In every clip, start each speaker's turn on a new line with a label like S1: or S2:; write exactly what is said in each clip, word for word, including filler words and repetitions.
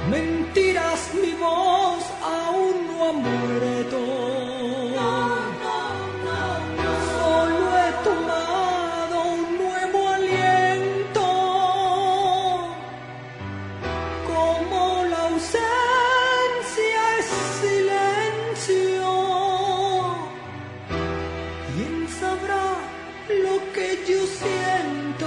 S1: Mentiras, mi voz aún no ha muerto. Solo he tomado un nuevo aliento, como la ausencia es silencio. ¿Quién sabrá lo que yo siento?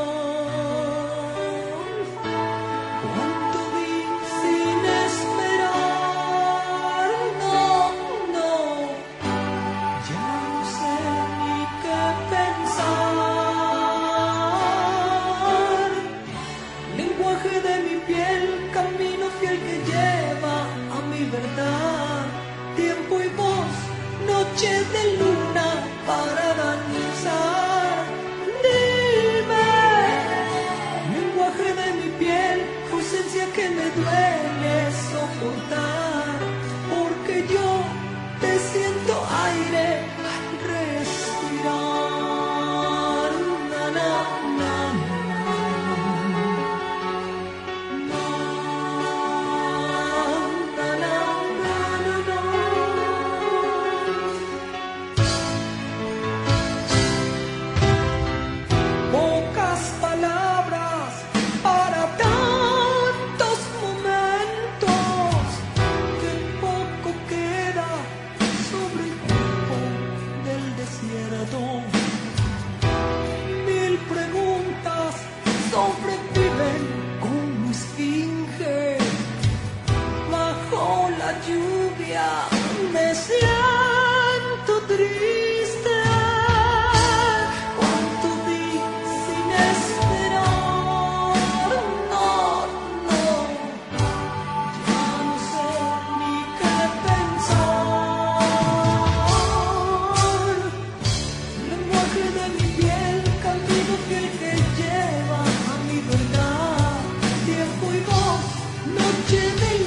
S1: Tiempo y voz, noches de luna para danzar. Dime, lenguaje de mi piel, ausencia que me duele soportar, porque yo te siento aire al respirar. Na, na, na, mil preguntas sobreviven como esfinge. Bajo la lluvia me siento triste. Cuánto di sin esperar. No, no, ya no sé ni qué pensar. Lenguaje de mi piel, camino fiel que lleva a mi verdad. Tiempo y voz, noche de